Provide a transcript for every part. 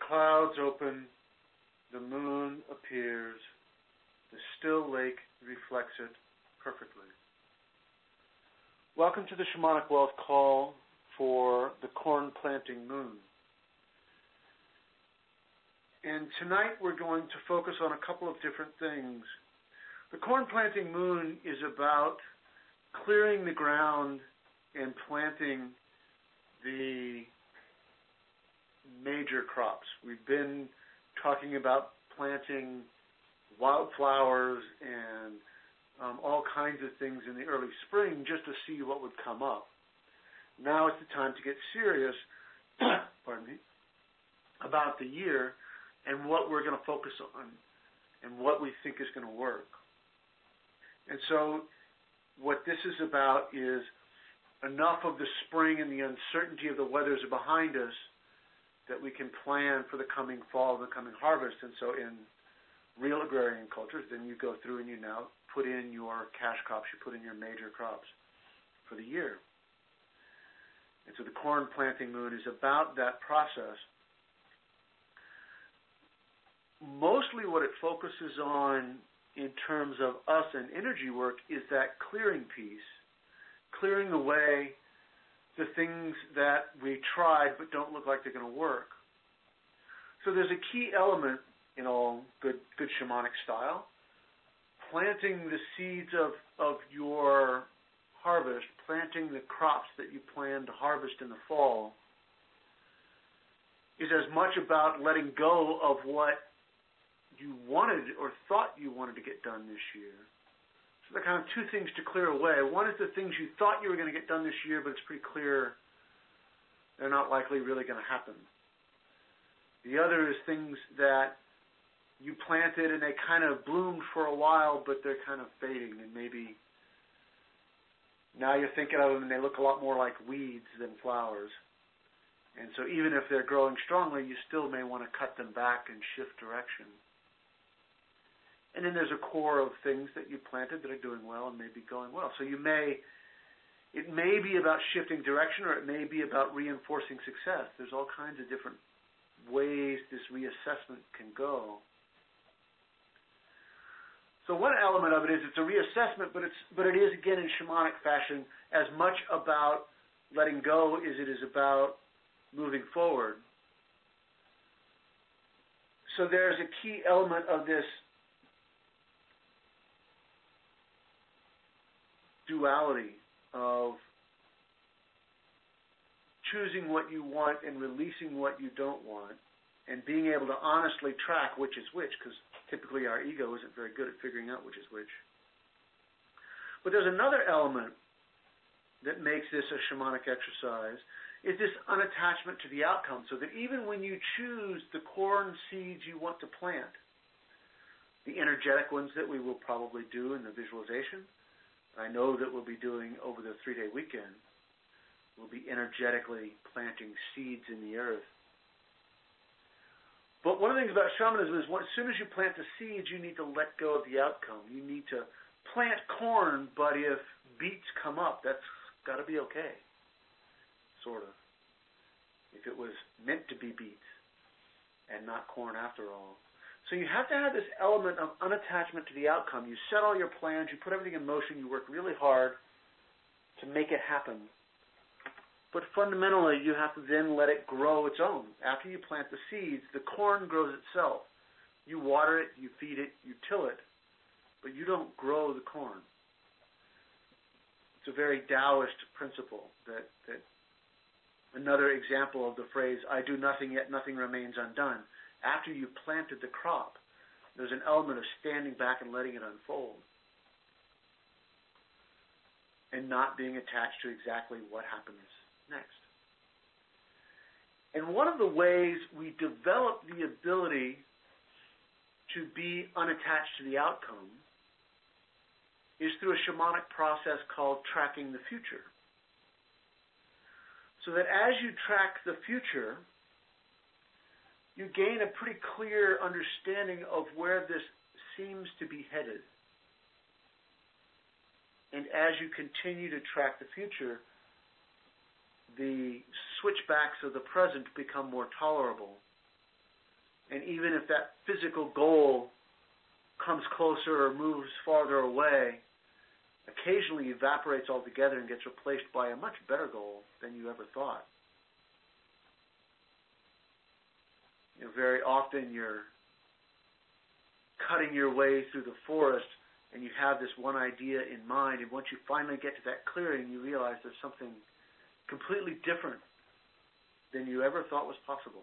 clouds open, the moon appears, the still lake reflects it perfectly. Welcome to the Shamanic Wealth Call for the corn planting moon. And tonight we're going to focus on a couple of different things. The corn planting moon is about clearing the ground and planting the major crops. We've been talking about planting wildflowers and all kinds of things in the early spring just to see what would come up. Now it's the time to get serious about the year and what we're going to focus on and what we think is going to work. And so what this is about is enough of the spring and the uncertainty of the weathers are behind us that we can plan for the coming fall and the coming harvest. And so in real agrarian cultures, then you go through and you now put in your cash crops, you put in your major crops for the year. And so the corn planting moon is about that process. Mostly what it focuses on in terms of us and energy work is that clearing piece, clearing away the things that we tried but don't look like they're going to work. So there's a key element in all good shamanic style, planting the seeds of your harvest, planting the crops that you plan to harvest in the fall, is as much about letting go of what you wanted or thought you wanted to get done this year. So there are kind of two things to clear away. One is the things you thought you were going to get done this year, but it's pretty clear they're not likely really going to happen. The other is things that you planted and they kind of bloomed for a while, but they're kind of fading, and maybe now you're thinking of them and they look a lot more like weeds than flowers. And so even if they're growing strongly, you still may want to cut them back and shift direction. And then there's a core of things that you planted that are doing well and may be going well. So it may be about shifting direction, or it may be about reinforcing success. There's all kinds of different ways this reassessment can go. So one element of it is it's a reassessment, but it is, again, in shamanic fashion, as much about letting go as it is about moving forward. So there's a key element of this duality of choosing what you want and releasing what you don't want, and being able to honestly track which is which, because typically our ego isn't very good at figuring out which is which. But there's another element that makes this a shamanic exercise, is this unattachment to the outcome, so that even when you choose the corn seeds you want to plant, the energetic ones that we will probably do in the visualization, I know that we'll be doing over the 3-day weekend, we'll be energetically planting seeds in the earth. But one of the things about shamanism is as soon as you plant the seeds, you need to let go of the outcome. You need to plant corn, but if beets come up, that's got to be okay, sort of. If it was meant to be beets and not corn after all. So you have to have this element of unattachment to the outcome. You set all your plans, you put everything in motion, you work really hard to make it happen. But fundamentally, you have to then let it grow its own. After you plant the seeds, the corn grows itself. You water it, you feed it, you till it, but you don't grow the corn. It's a very Taoist principle that another example of the phrase, I do nothing yet nothing remains undone. After you planted the crop, there's an element of standing back and letting it unfold and not being attached to exactly what happens next. And one of the ways we develop the ability to be unattached to the outcome is through a shamanic process called tracking the future. So that as you track the future, you gain a pretty clear understanding of where this seems to be headed. And as you continue to track the future, the switchbacks of the present become more tolerable. And even if that physical goal comes closer or moves farther away, occasionally evaporates altogether and gets replaced by a much better goal than you ever thought. Very often you're cutting your way through the forest and you have this one idea in mind, and once you finally get to that clearing, you realize there's something completely different than you ever thought was possible.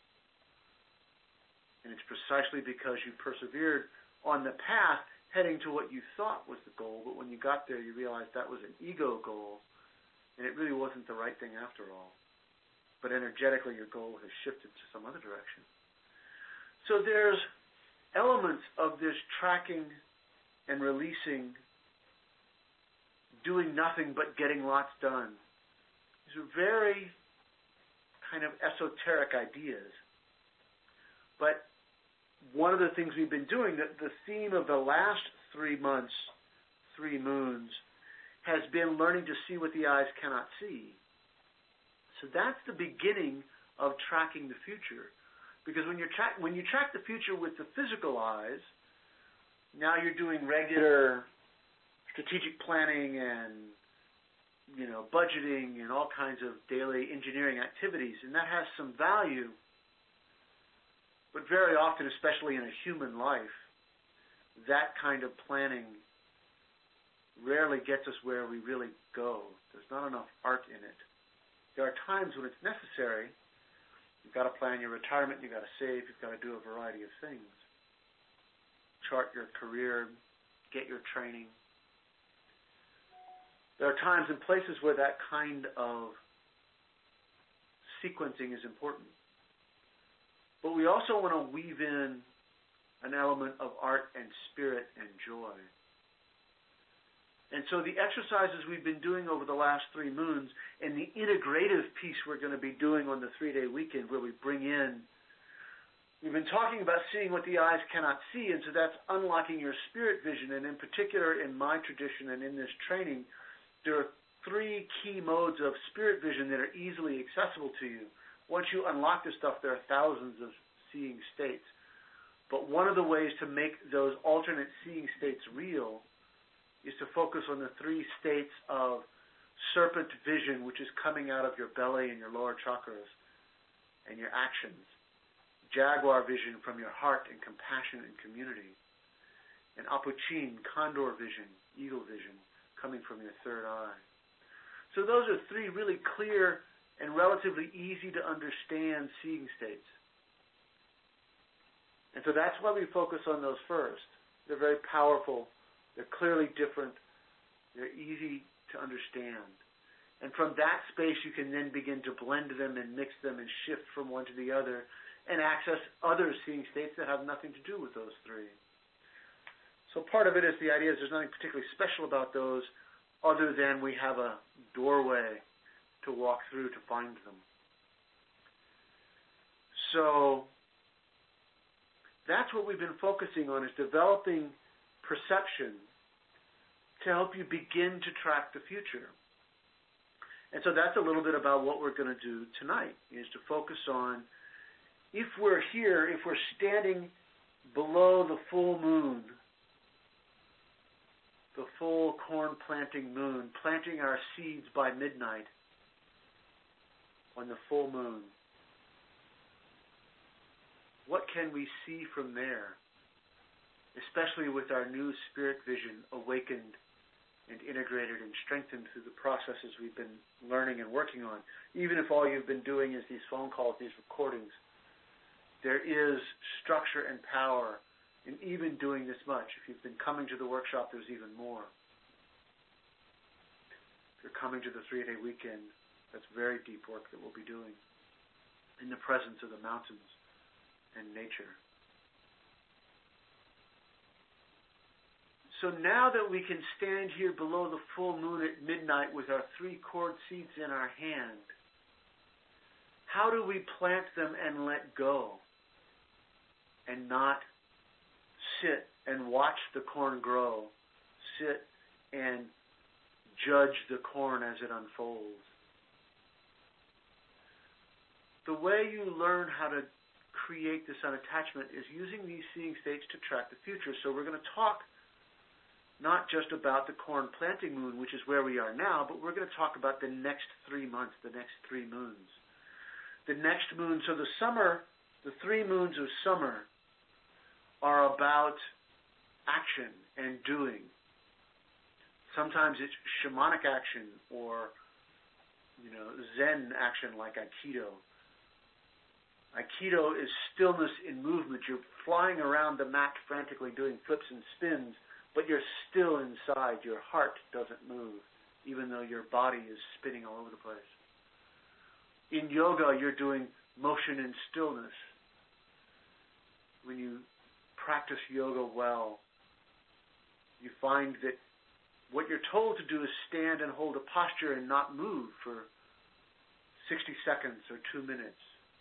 And it's precisely because you persevered on the path heading to what you thought was the goal, but when you got there, you realized that was an ego goal, and it really wasn't the right thing after all. But energetically, your goal has shifted to some other direction. So there's elements of this tracking and releasing, doing nothing but getting lots done. These are very kind of esoteric ideas. But one of the things we've been doing, the theme of the last 3 months, 3 moons, has been learning to see what the eyes cannot see. So that's the beginning of tracking the future. Because when you track the future with the physical eyes, now you're doing regular strategic planning and budgeting and all kinds of daily engineering activities, and that has some value. But very often, especially in a human life, that kind of planning rarely gets us where we really go. There's not enough art in it. There are times when it's necessary. You've got to plan your retirement, you've got to save, you've got to do a variety of things. Chart your career, get your training. There are times and places where that kind of sequencing is important. But we also want to weave in an element of art and spirit and joy. And so the exercises we've been doing over the last 3 moons and the integrative piece we're going to be doing on the 3-day weekend where we bring in, we've been talking about seeing what the eyes cannot see, and so that's unlocking your spirit vision. And in particular, in my tradition and in this training, there are 3 key modes of spirit vision that are easily accessible to you. Once you unlock this stuff, there are thousands of seeing states. But one of the ways to make those alternate seeing states real is to focus on the 3 states of serpent vision, which is coming out of your belly and your lower chakras and your actions. Jaguar vision from your heart and compassion and community. And Apuchin, condor vision, eagle vision, coming from your third eye. So those are 3 really clear and relatively easy to understand seeing states. And so that's why we focus on those first. They're very powerful. They're clearly different. They're easy to understand. And from that space, you can then begin to blend them and mix them and shift from one to the other and access other seeing states that have nothing to do with those 3. So part of it is the idea is there's nothing particularly special about those other than we have a doorway to walk through to find them. So that's what we've been focusing on, is developing perception to help you begin to track the future. And so that's a little bit about what we're going to do tonight, is to focus on, if we're here, if we're standing below the full moon, the full corn planting moon, planting our seeds by midnight on the full moon, what can we see from there? Especially with our new spirit vision awakened and integrated and strengthened through the processes we've been learning and working on. Even if all you've been doing is these phone calls, these recordings, there is structure and power in even doing this much. If you've been coming to the workshop, there's even more. If you're coming to the 3-day weekend, that's very deep work that we'll be doing in the presence of the mountains and nature. So now that we can stand here below the full moon at midnight with our 3 cord seeds in our hand, how do we plant them and let go and not sit and watch the corn grow, sit and judge the corn as it unfolds? The way you learn how to create this unattachment is using these seeing states to track the future. So we're going to talk not just about the corn planting moon, which is where we are now, but we're going to talk about the next 3 months, the next 3 moons. The next moon, so the summer, the 3 moons of summer are about action and doing. Sometimes it's shamanic action or, Zen action like Aikido. Aikido is stillness in movement. You're flying around the mat frantically doing flips and spins, but you're still inside. Your heart doesn't move, even though your body is spinning all over the place. In yoga, you're doing motion and stillness. When you practice yoga well, you find that what you're told to do is stand and hold a posture and not move for 60 seconds or 2 minutes.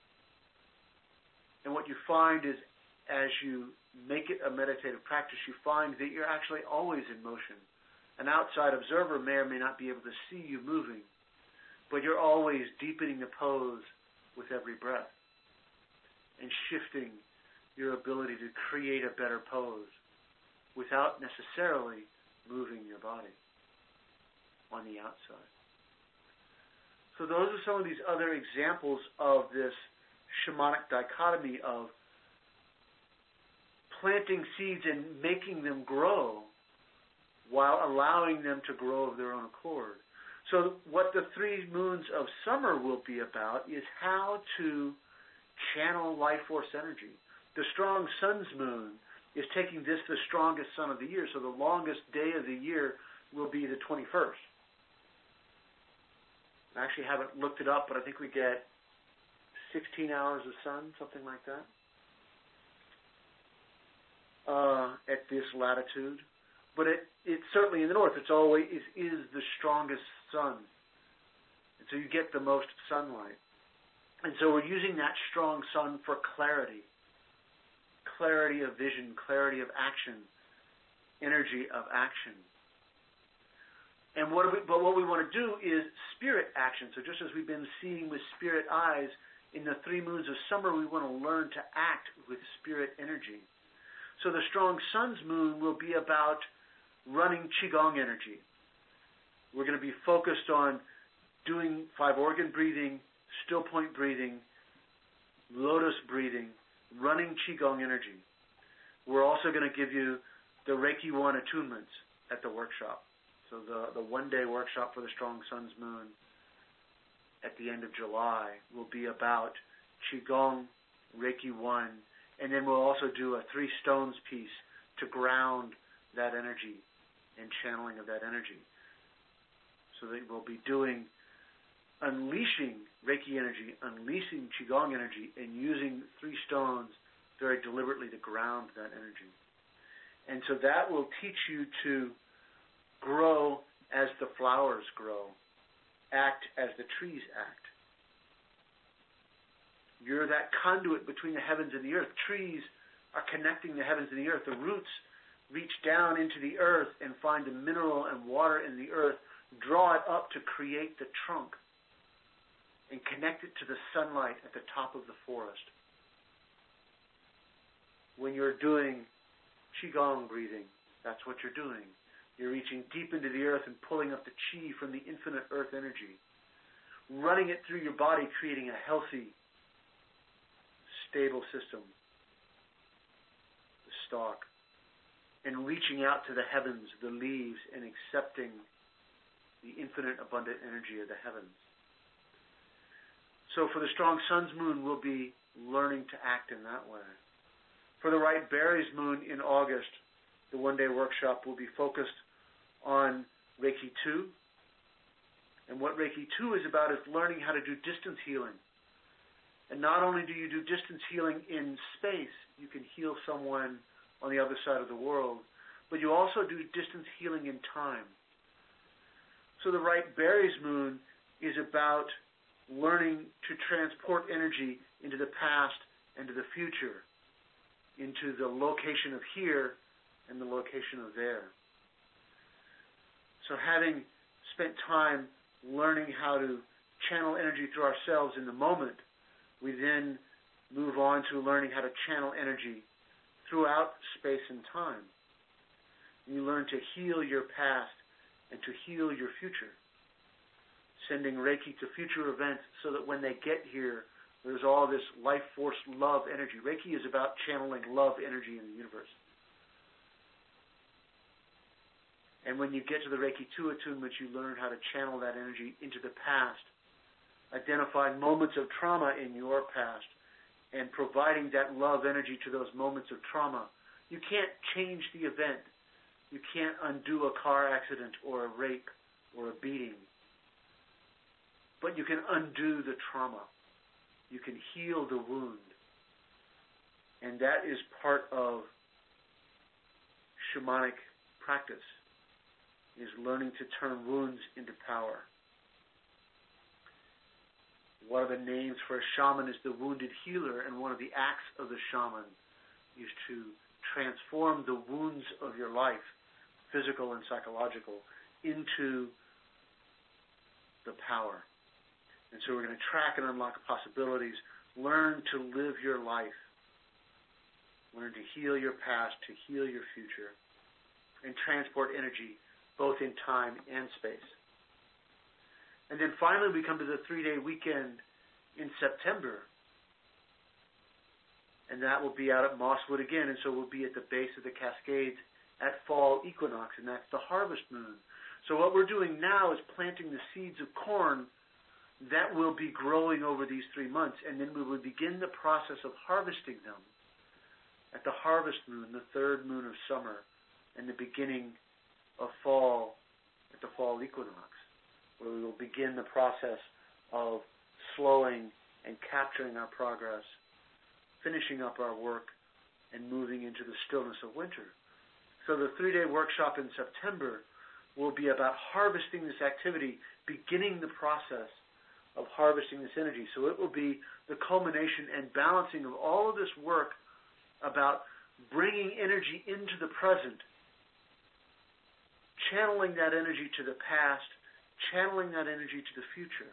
And what you find is, as you make it a meditative practice, you find that you're actually always in motion. An outside observer may or may not be able to see you moving, but you're always deepening the pose with every breath and shifting your ability to create a better pose without necessarily moving your body on the outside. So those are some of these other examples of this shamanic dichotomy of planting seeds and making them grow while allowing them to grow of their own accord. So what the 3 moons of summer will be about is how to channel life force energy. The strong sun's moon is taking this, the strongest sun of the year, so the longest day of the year will be the 21st. I actually haven't looked it up, but I think we get 16 hours of sun, something like that, at this latitude. But it's certainly in the north. It's always is the strongest sun. And so you get the most sunlight. And so we're using that strong sun for clarity. Clarity of vision, clarity of action, energy of action. And what we want to do is spirit action. So just as we've been seeing with spirit eyes, in the 3 moons of summer, we want to learn to act with spirit energy. So the strong sun's moon will be about running Qigong energy. We're going to be focused on doing 5-organ breathing, still point breathing, lotus breathing, running Qigong energy. We're also going to give you the Reiki 1 attunements at the workshop. So the 1-day workshop for the strong sun's moon at the end of July will be about Qigong, Reiki 1, and then we'll also do a 3 stones piece to ground that energy and channeling of that energy. So that we'll be doing unleashing Reiki energy, unleashing Qigong energy, and using 3 stones very deliberately to ground that energy. And so that will teach you to grow as the flowers grow, act as the trees act. You're that conduit between the heavens and the earth. Trees are connecting the heavens and the earth. The roots reach down into the earth and find the mineral and water in the earth, draw it up to create the trunk, and connect it to the sunlight at the top of the forest. When you're doing Qigong breathing, that's what you're doing. You're reaching deep into the earth and pulling up the Qi from the infinite earth energy, running it through your body, creating a healthy, stable system, the stalk, and reaching out to the heavens, the leaves, and accepting the infinite abundant energy of the heavens. So for the strong sun's moon, we'll be learning to act in that way. For the right berries moon in August, the 1-day workshop will be focused on Reiki 2. And what Reiki 2 is about is learning how to do distance healing. And not only do you do distance healing in space, you can heal someone on the other side of the world, but you also do distance healing in time. So the right berries moon is about learning to transport energy into the past and to the future, into the location of here and the location of there. So having spent time learning how to channel energy through ourselves in the moment, we then move on to learning how to channel energy throughout space and time. You learn to heal your past and to heal your future, sending Reiki to future events so that when they get here, there's all this life force, love energy. Reiki is about channeling love energy in the universe. And when you get to the Reiki 2 attunement, you learn how to channel that energy into the past, identifying moments of trauma in your past, and providing that love energy to those moments of trauma. You can't change the event. You can't undo a car accident or a rape or a beating. But you can undo the trauma. You can heal the wound. And that is part of shamanic practice, is learning to turn wounds into power. One of the names for a shaman is the wounded healer, and one of the acts of the shaman is to transform the wounds of your life, physical and psychological, into the power. And so we're going to track and unlock possibilities, learn to live your life, learn to heal your past, to heal your future, and transport energy both in time and space. And then finally we come to the 3-day weekend in September. And that will be out at Mosswood again, and so we'll be at the base of the Cascades at fall equinox, and that's the harvest moon. So what we're doing now is planting the seeds of corn that will be growing over these 3 months, and then we will begin the process of harvesting them at the harvest moon, the third moon of summer, and the beginning of fall at the fall equinox, where we will begin the process of slowing and capturing our progress, finishing up our work, and moving into the stillness of winter. So the 3-day workshop in September will be about harvesting this activity, beginning the process of harvesting this energy. So it will be the culmination and balancing of all of this work about bringing energy into the present, channeling that energy to the past, channeling that energy to the future.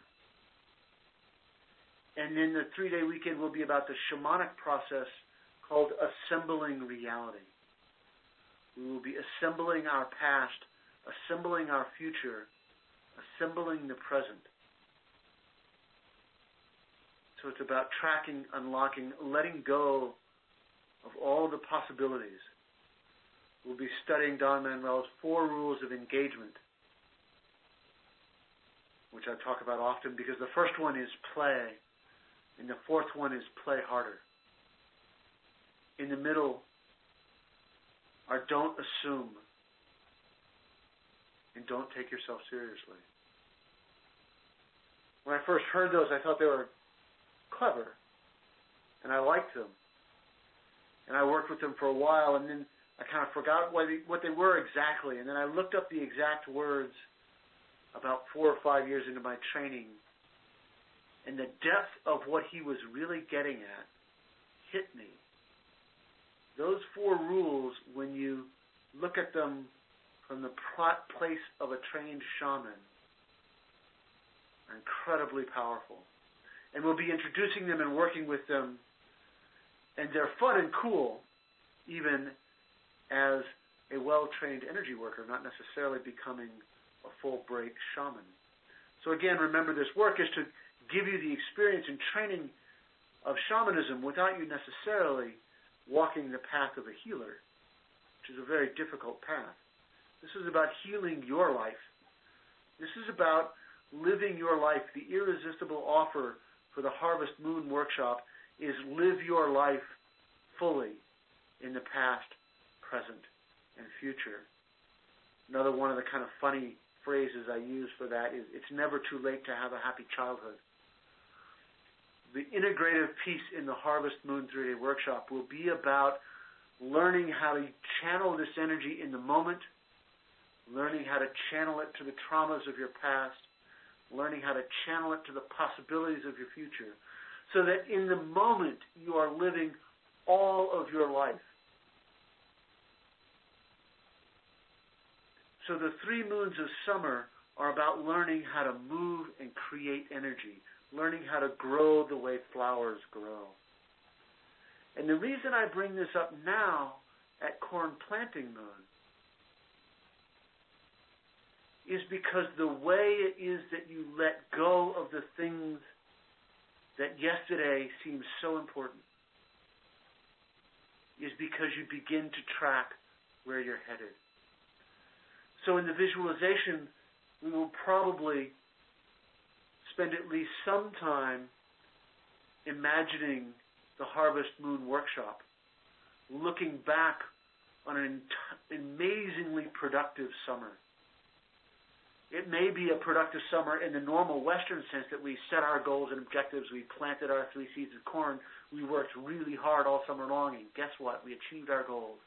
And then the 3-day weekend will be about the shamanic process called assembling reality. We will be assembling our past, assembling our future, assembling the present. So it's about tracking, unlocking, letting go of all the possibilities. We'll be studying Don Manuel's 4 rules of engagement, which I talk about often because the first one is play, and the 4th one is play harder. In the middle are don't assume and don't take yourself seriously. When I first heard those, I thought they were clever, and I liked them. And I worked with them for a while, and then I kind of forgot what they were exactly. And then I looked up the exact words about 4 or 5 years into my training, and the depth of what he was really getting at hit me. Those 4 rules, when you look at them from the place of a trained shaman, are incredibly powerful. And we'll be introducing them and working with them, and they're fun and cool, even as a well-trained energy worker, not necessarily becoming a full-break shaman. So again, remember, this work is to give you the experience and training of shamanism without you necessarily walking the path of a healer, which is a very difficult path. This is about healing your life. This is about living your life. The irresistible offer for the Harvest Moon Workshop is live your life fully in the past, present, and future. Another one of the kind of funny phrases I use for that is, it's never too late to have a happy childhood. The integrative piece in the Harvest Moon 3-day workshop will be about learning how to channel this energy in the moment, learning how to channel it to the traumas of your past, learning how to channel it to the possibilities of your future, so that in the moment you are living all of your life. So the 3 moons of summer are about learning how to move and create energy, learning how to grow the way flowers grow. And the reason I bring this up now at Corn Planting Moon is because the way it is that you let go of the things that yesterday seemed so important is because you begin to track where you're headed. So in the visualization, we will probably spend at least some time imagining the Harvest Moon workshop, looking back on an amazingly productive summer. It may be a productive summer in the normal Western sense that we set our goals and objectives, we planted our 3 seeds of corn, we worked really hard all summer long, and guess what? We achieved our goals.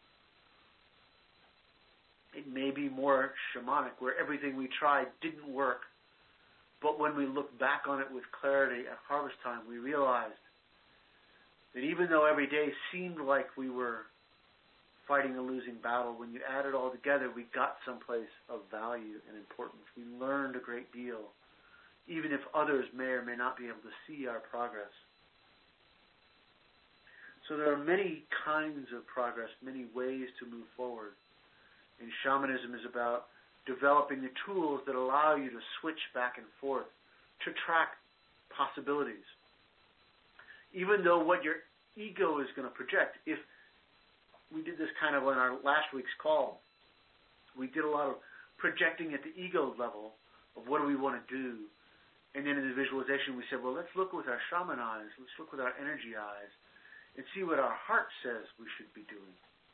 It may be more shamanic, where everything we tried didn't work, but when we look back on it with clarity at harvest time, we realized that even though every day seemed like we were fighting a losing battle, when you add it all together, we got someplace of value and importance. We learned a great deal, even if others may or may not be able to see our progress. So there are many kinds of progress, many ways to move forward. And shamanism is about developing the tools that allow you to switch back and forth, to track possibilities. Even though what your ego is going to project, if we did this kind of on our last week's call, we did a lot of projecting at the ego level of what do we want to do. And then in the visualization we said, well, let's look with our shaman eyes, let's look with our energy eyes, and see what our heart says we should be doing.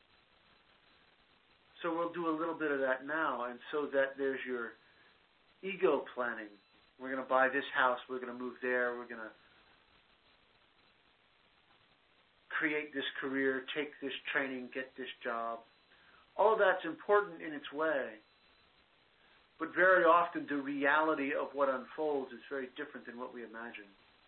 So we'll do a little bit of that now, and so that there's your ego planning. We're going to buy this house, we're going to move there, we're going to create this career, take this training, get this job. All of that's important in its way, but very often the reality of what unfolds is very different than what we imagine.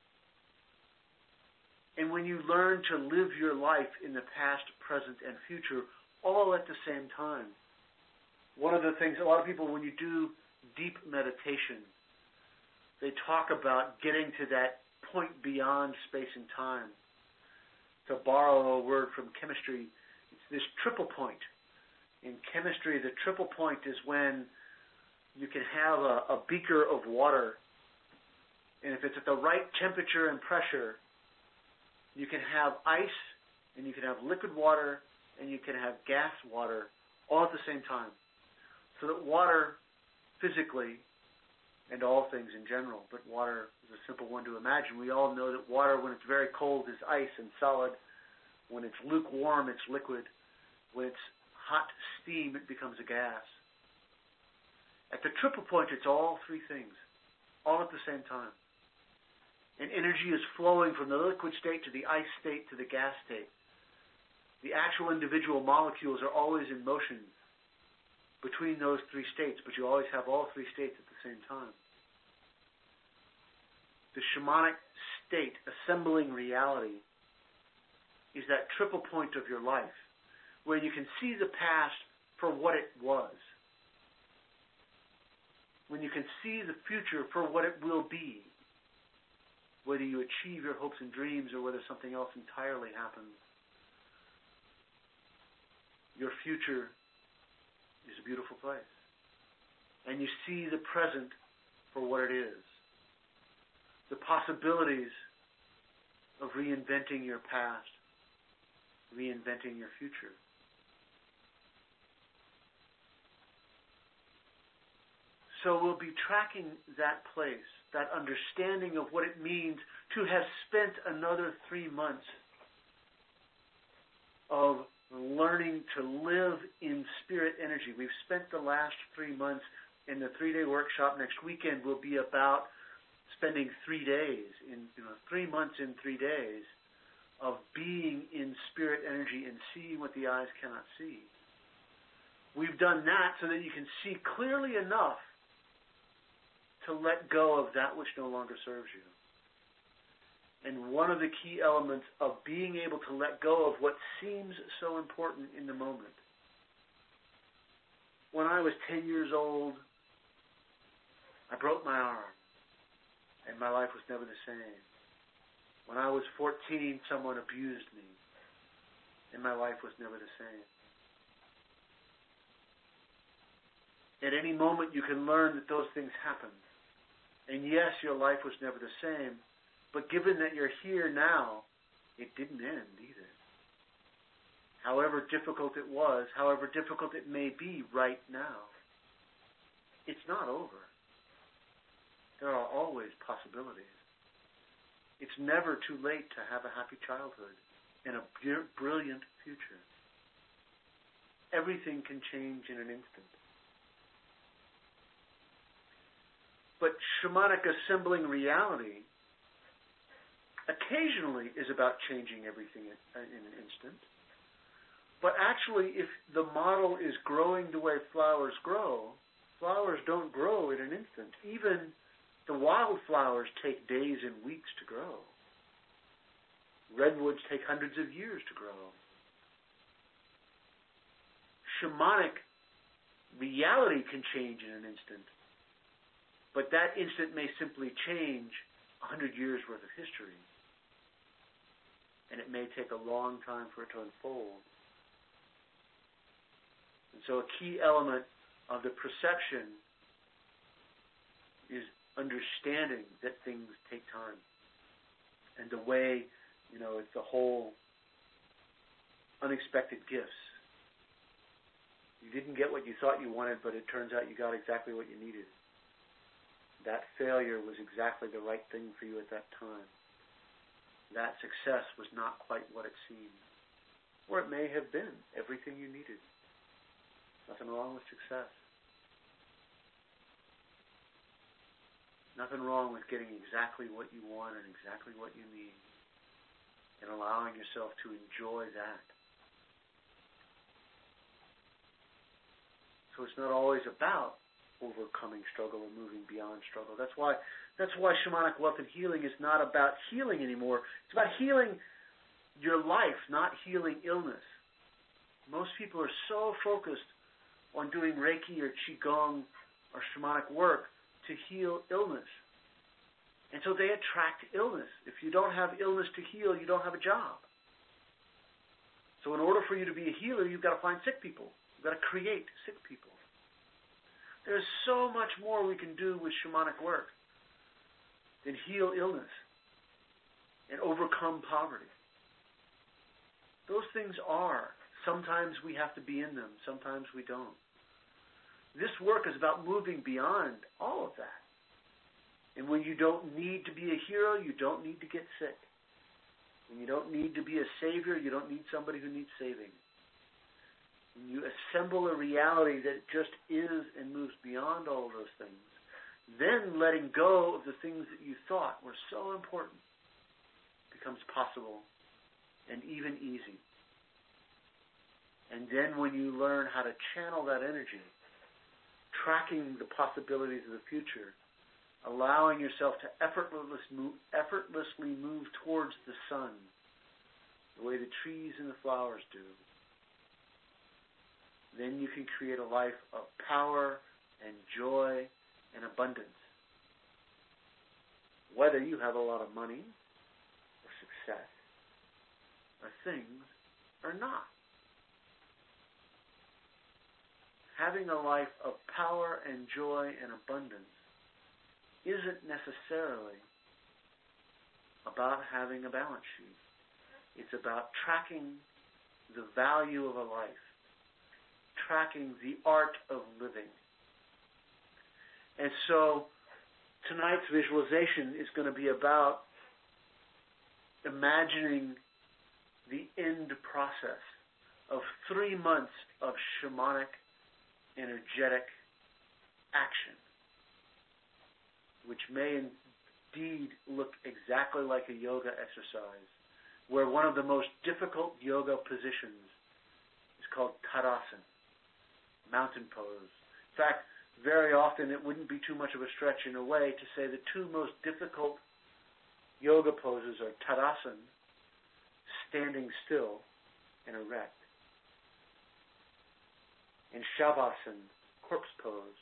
And when you learn to live your life in the past, present, and future, all at the same time. One of the things, a lot of people, when you do deep meditation, they talk about getting to that point beyond space and time. To borrow a word from chemistry, it's this triple point. In chemistry, the triple point is when you can have a beaker of water, and if it's at the right temperature and pressure, you can have ice, and you can have liquid water, and you can have gas water all at the same time. So that water physically, and all things in general, but water is a simple one to imagine. We all know that water, when it's very cold, is ice and solid. When it's lukewarm, it's liquid. When it's hot steam, it becomes a gas. At the triple point, it's all three things, all at the same time. And energy is flowing from the liquid state to the ice state to the gas state. The actual individual molecules are always in motion between those three states, but you always have all three states at the same time. The shamanic state, assembling reality, is that triple point of your life, where you can see the past for what it was, when you can see the future for what it will be, whether you achieve your hopes and dreams or whether something else entirely happens. Your future is a beautiful place. And you see the present for what it is. The possibilities of reinventing your past, reinventing your future. So we'll be tracking that place, that understanding of what it means to have spent another 3 months of learning to live in spirit energy. We've spent the last 3 months in the 3-day workshop. Next weekend will be about spending 3 days, 3 months in 3 days of being in spirit energy and seeing what the eyes cannot see. We've done that so that you can see clearly enough to let go of that which no longer serves you. And one of the key elements of being able to let go of what seems so important in the moment. When I was 10 years old, I broke my arm, and my life was never the same. When I was 14, someone abused me, and my life was never the same. At any moment, you can learn that those things happen. And yes, your life was never the same, but given that you're here now, it didn't end either. However difficult it was, however difficult it may be right now, it's not over. There are always possibilities. It's never too late to have a happy childhood and a brilliant future. Everything can change in an instant. But shamanic assembling reality occasionally is about changing everything in an instant. But actually, if the model is growing the way flowers grow, flowers don't grow in an instant. Even the wildflowers take days and weeks to grow. Redwoods take hundreds of years to grow. Shamanic reality can change in an instant, but that instant may simply change 100 years worth of history, and it may take a long time for it to unfold. And so a key element of the perception is understanding that things take time. And the way, it's the whole unexpected gifts. You didn't get what you thought you wanted, but it turns out you got exactly what you needed. That failure was exactly the right thing for you at that time. That success was not quite what it seemed. Or it may have been everything you needed. Nothing wrong with success. Nothing wrong with getting exactly what you want and exactly what you need, and allowing yourself to enjoy that. So it's not always about overcoming struggle or moving beyond struggle. That's why shamanic wealth and healing is not about healing anymore. It's about healing your life, not healing illness. Most people are so focused on doing Reiki or Qigong or shamanic work to heal illness. And so they attract illness. If you don't have illness to heal, you don't have a job. So in order for you to be a healer, you've got to find sick people. You've got to create sick people. There's so much more we can do with shamanic work than heal illness and overcome poverty. Those things are. Sometimes we have to be in them. Sometimes we don't. This work is about moving beyond all of that. And when you don't need to be a hero, you don't need to get sick. When you don't need to be a savior, you don't need somebody who needs saving. When you assemble a reality that just is and moves beyond all of those things, then letting go of the things that you thought were so important becomes possible and even easy. And then when you learn how to channel that energy, tracking the possibilities of the future, allowing yourself to effortlessly move towards the sun, the way the trees and the flowers do, then you can create a life of power and joy and abundance. Whether you have a lot of money or success or things or not. Having a life of power and joy and abundance isn't necessarily about having a balance sheet. It's about tracking the value of a life, tracking the art of living. And so tonight's visualization is going to be about imagining the end process of 3 months of shamanic energetic action, which may indeed look exactly like a yoga exercise, where one of the most difficult yoga positions is called Tadasana, mountain pose. In fact, very often it wouldn't be too much of a stretch in a way to say the two most difficult yoga poses are Tadasana, standing still and erect, and Shavasana, corpse pose,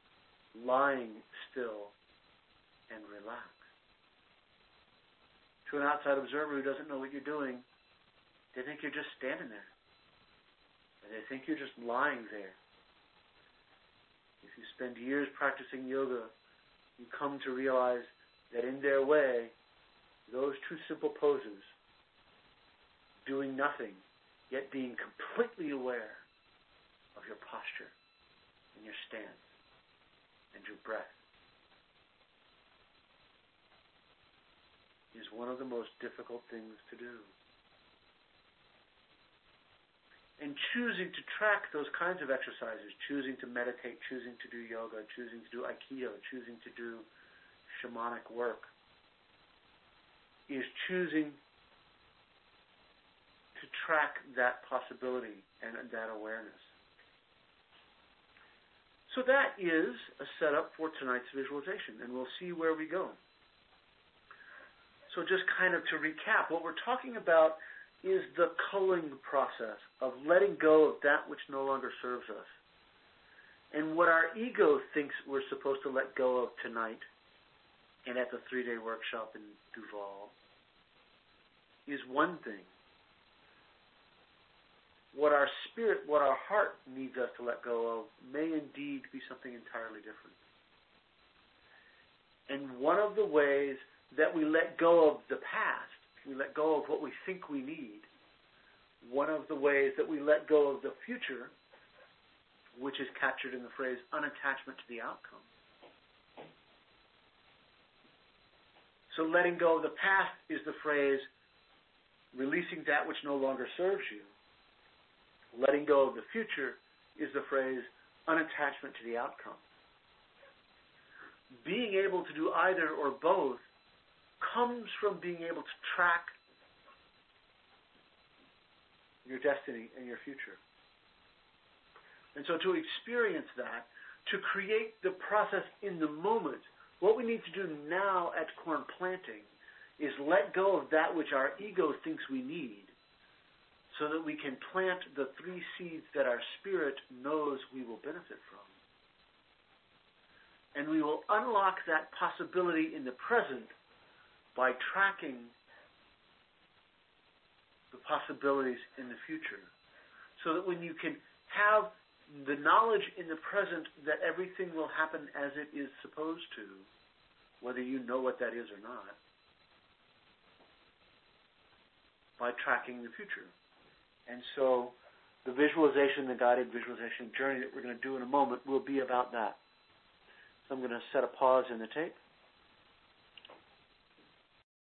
lying still and relaxed. To an outside observer who doesn't know what you're doing, they think you're just standing there. Or they think you're just lying there. If you spend years practicing yoga, you come to realize that in their way, those two simple poses, doing nothing, yet being completely aware of your posture and your stance and your breath, is one of the most difficult things to do. And choosing to track those kinds of exercises, choosing to meditate, choosing to do yoga, choosing to do aikido, choosing to do shamanic work, is choosing to track that possibility and that awareness. So that is a setup for tonight's visualization, and we'll see where we go. So just kind of to recap, what we're talking about is the culling process of letting go of that which no longer serves us. And what our ego thinks we're supposed to let go of tonight and at the 3-day workshop in Duval is one thing. What our spirit, what our heart needs us to let go of may indeed be something entirely different. And one of the ways that we let go of the past, we let go of what we think we need, one of the ways that we let go of the future, which is captured in the phrase unattachment to the outcome. So letting go of the past is the phrase releasing that which no longer serves you. Letting go of the future is the phrase unattachment to the outcome. Being able to do either or both comes from being able to track your destiny and your future. And so to experience that, to create the process in the moment, what we need to do now at corn planting is let go of that which our ego thinks we need so that we can plant the 3 seeds that our spirit knows we will benefit from. And we will unlock that possibility in the present by tracking the possibilities in the future. So that when you can have the knowledge in the present that everything will happen as it is supposed to, whether you know what that is or not, by tracking the future. And so the visualization, the guided visualization journey that we're going to do in a moment will be about that. So I'm going to set a pause in the tape.